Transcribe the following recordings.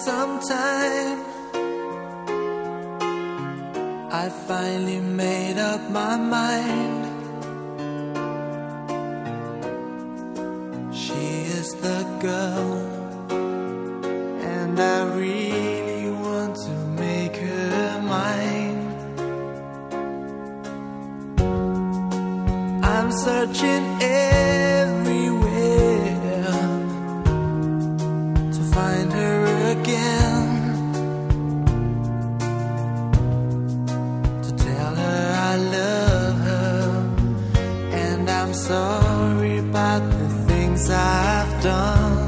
some time, I finally made up my mind. She is the girl, and I really want to make her mine. I'm searching everywhere to find her again, to tell her I love her, and I'm sorry about the things I've done.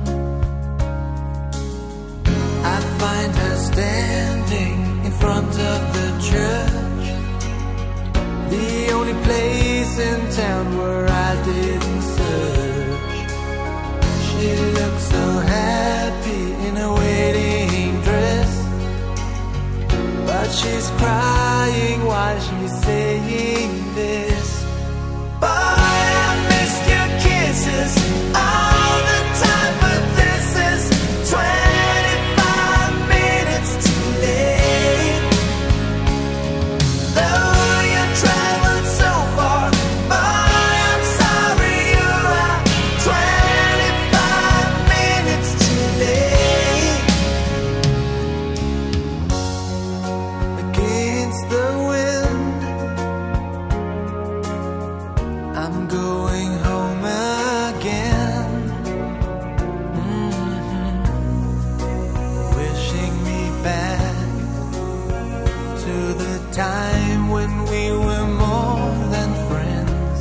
I find her standing in front of the church, the only place in town where I didn't search. She looks so happy in a wedding dress, but she's crying while she's saying this: boy, I missed your kisses all the time, but this is 25 minutes too late. Though you traveled so far, boy, I'm sorry you are 25 minutes too late. Against the wind, I'm going home again. Wishing me back to the time when we were more than friends.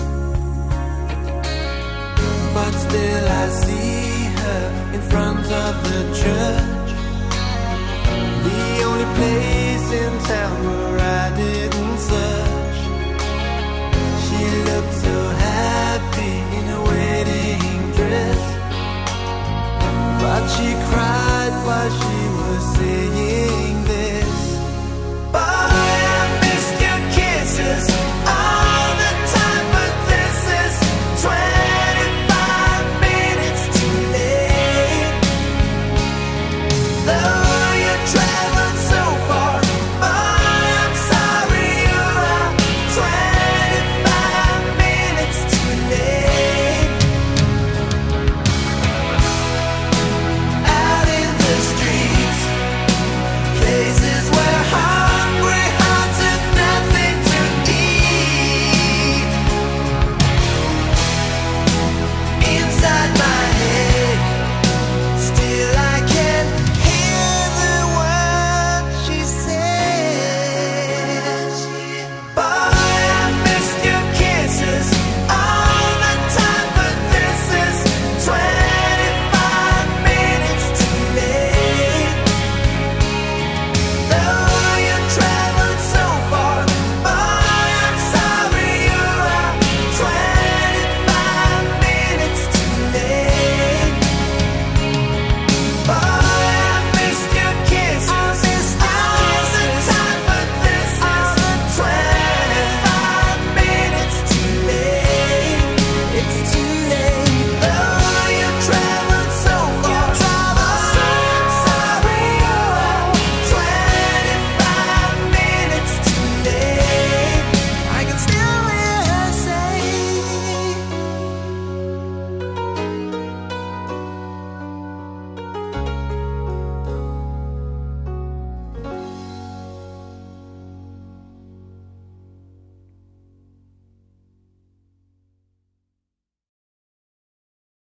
But still I see her in front of the church, the only place